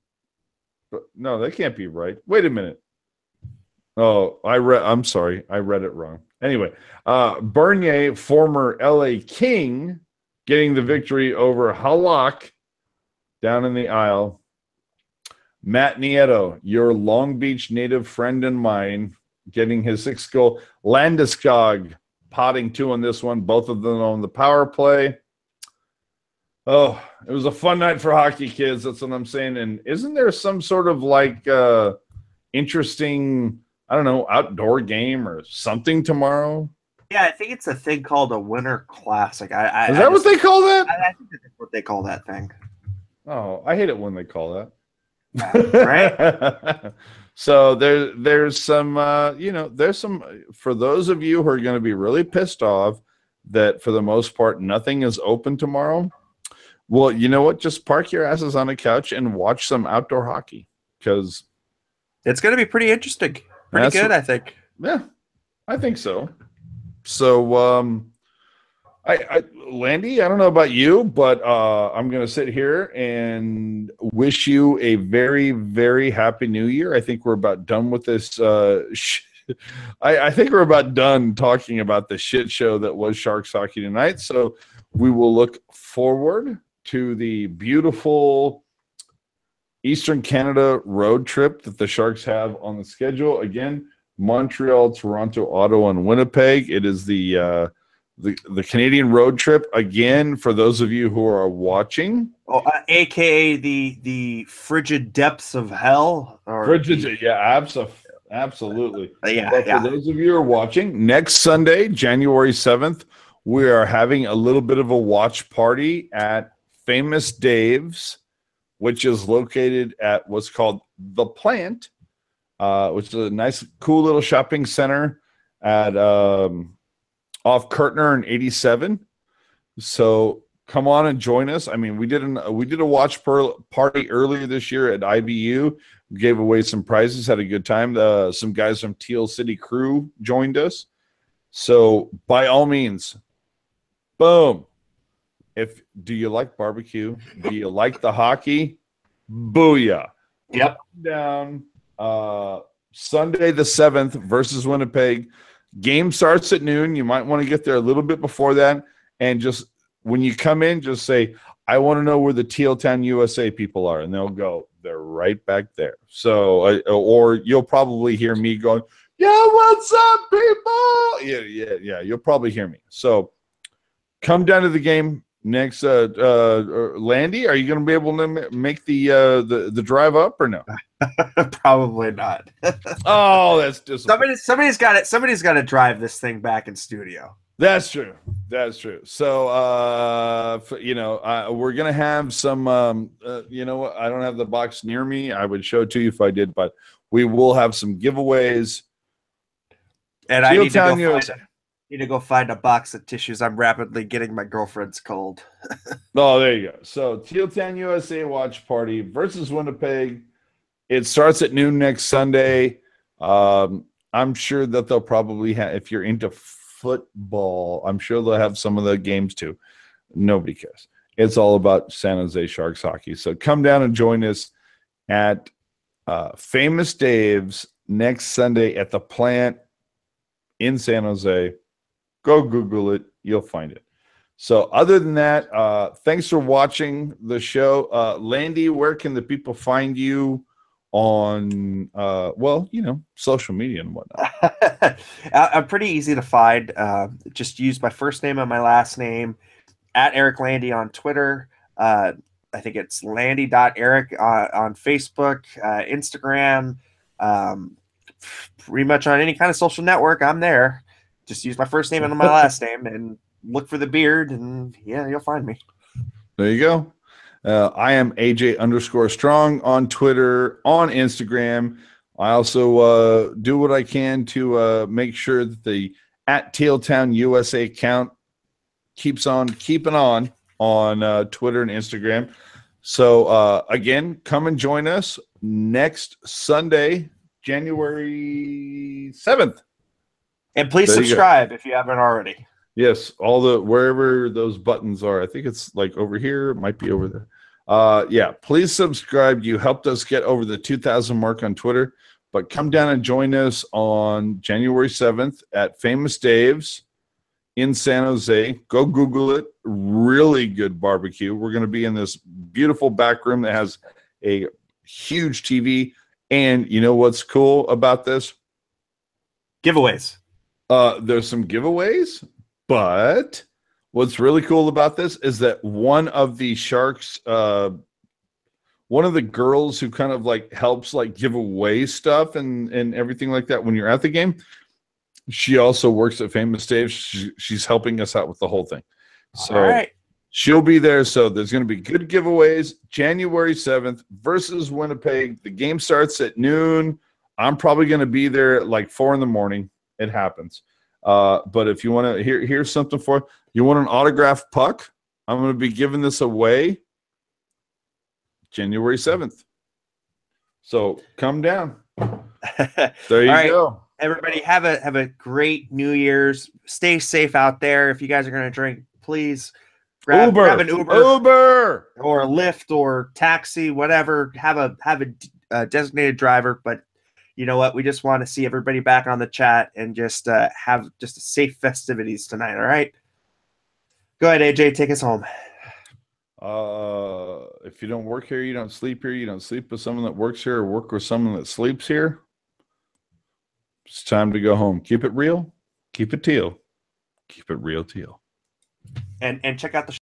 No, that can't be right. Wait a minute. Oh, I'm sorry. I read it wrong. Anyway, Bernier, former LA King, getting the victory over Halak down in the Isle. Matt Nieto, your Long Beach native friend and mine, getting his 6th goal. Landeskog potting 2 on this one, both of them on the power play. Oh, it was a fun night for hockey, kids. That's what I'm saying. And isn't there some sort of like interesting, I don't know, outdoor game or something tomorrow? Yeah, I think it's a thing called a Winter Classic. Is that what they call that? I think that's what they call that thing. Oh, I hate it when they call that. Right? So there's some, there's some, for those of you who are going to be really pissed off that for the most part, nothing is open tomorrow. Well, you know what? Just park your asses on a couch and watch some outdoor hockey because it's going to be pretty interesting. Pretty good, I think. Yeah, I think so. So, Landy, I don't know about you, but I'm going to sit here and wish you a very, very happy New Year. I think we're about done with this. I think we're about done talking about the shit show that was Sharks Hockey tonight. So we will look forward to the beautiful Eastern Canada road trip that the Sharks have on the schedule. Again, Montreal, Toronto, Ottawa, and Winnipeg. It is the Canadian road trip. Again, for those of you who are watching. AKA the frigid depths of hell. Absolutely. Yeah. For those of you who are watching, next Sunday, January 7th, we are having a little bit of a watch party at Famous Dave's, which is located at what's called The Plant, which is a nice, cool little shopping center at off Kirtner and 87. So come on and join us. I mean, we did a watch party earlier this year at IBU. We gave away some prizes, had a good time. Some guys from Teal City Crew joined us. So by all means, boom. Do you like barbecue? Do you like the hockey? Booyah. Yep. Down. Sunday the 7th versus Winnipeg. Game starts at noon. You might want to get there a little bit before that. And just when you come in, just say, I want to know where the Teal Town USA people are. And they'll go, they're right back there. So, or you'll probably hear me going, yeah, what's up, people? Yeah. You'll probably hear me. So come down to the game next. Landy, are you going to be able to make the drive up or no? Probably not. Oh, that's disappointing. Somebody's got it. Somebody's got to drive this thing back in studio. That's true. So, we're gonna have some. You know what? I don't have the box near me. I would show it to you if I did, but we will have some giveaways. And I need to go find a box of tissues. I'm rapidly getting my girlfriend's cold. Oh, there you go. So, Teal Town USA watch party versus Winnipeg. It starts at noon next Sunday. I'm sure that they'll probably have, if you're into football, I'm sure they'll have some of the games too. Nobody cares. It's all about San Jose Sharks hockey. So come down and join us at Famous Dave's next Sunday at the plant in San Jose. Go Google it. You'll find it. So other than that, thanks for watching the show. Landy, where can the people find you on social media and whatnot? I'm pretty easy to find. Just use my first name and my last name at Eric Landy on Twitter. I think it's landy.eric on Facebook, Instagram, pretty much on any kind of social network. I'm there. Just use my first name and my last name and look for the beard, and yeah, you'll find me. There you go. I am AJ_Strong on Twitter, on Instagram. I also do what I can to make sure that the at Teal Town USA account keeps on keeping on Twitter and Instagram. So, again, come and join us next Sunday, January 7th. And please subscribe if you haven't already. Yes, wherever those buttons are. I think it's like over here. It might be over there. Please subscribe. You helped us get over the 2,000 mark on Twitter. But come down and join us on January 7th at Famous Dave's in San Jose. Go Google it. Really good barbecue. We're going to be in this beautiful back room that has a huge TV. And you know what's cool about this? Giveaways. There's some giveaways. But what's really cool about this is that one of the Sharks, one of the girls who kind of like helps like give away stuff and everything like that when you're at the game, she also works at Famous Dave. She's helping us out with the whole thing. So all right. She'll be there. So there's going to be good giveaways. January 7th versus Winnipeg. The game starts at noon. I'm probably going to be there at like 4 a.m. It happens. But if you want to here's something for you want an autographed puck, I'm going to be giving this away January 7th. So come down. There you go. Everybody have a great New Year's. Stay safe out there. If you guys are going to drink, please grab an Uber or a Lyft or taxi, whatever. Have a designated driver, but you know what? We just want to see everybody back on the chat and just have just a safe festivities tonight. All right. Go ahead, AJ. Take us home. If you don't work here, you don't sleep here. You don't sleep with someone that works here or work with someone that sleeps here. It's time to go home. Keep it real. Keep it teal. Keep it real teal. And check out the